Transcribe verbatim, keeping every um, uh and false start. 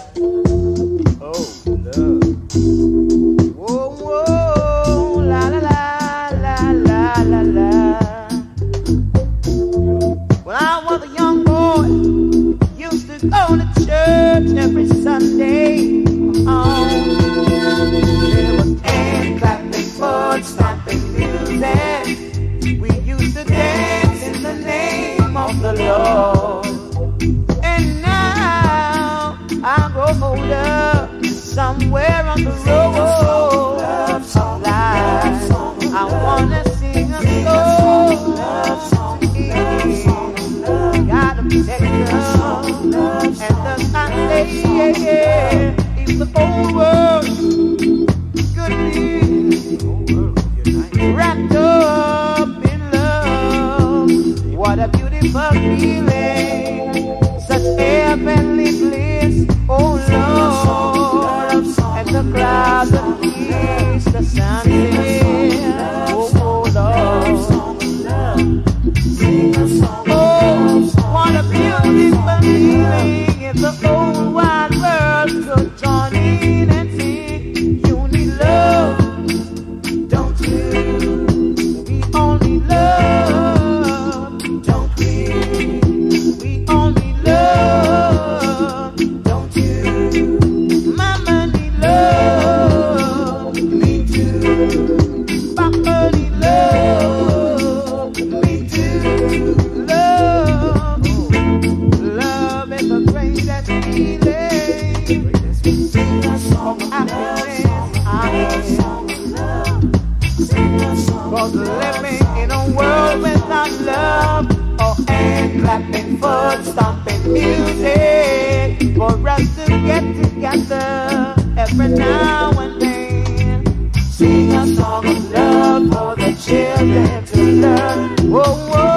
Oh, love. Whoa, whoa, la la la la la la la. When I was a young boy, used to go to church every Sunday. Oh, there was hand clapping, foot stomping music. We used to dance in the name of the Lord. And now I grow older, somewhere on the road of life. I wanna sing a song, gotta protect love, and the Sunday, yeah, yeah, if the whole world could be wrapped up in love, what a beautiful feeling, such heavenly bliss, oh Lord, and the clouds of peace, the sunset, oh, oh Lord. Oh, what a beautiful feeling if the whole wide world could join in and sing. You need love, don't you? We only love, don't we? We only love, don't you? Mama need love, me too. Papa need love, me too. Love, love is the greatest feeling. Sing a song of happiness, I was living in a world without love, or hand clapping, foot stomping music, for us to get together every now and then. Sing a song of love for the children to learn. Whoa, whoa.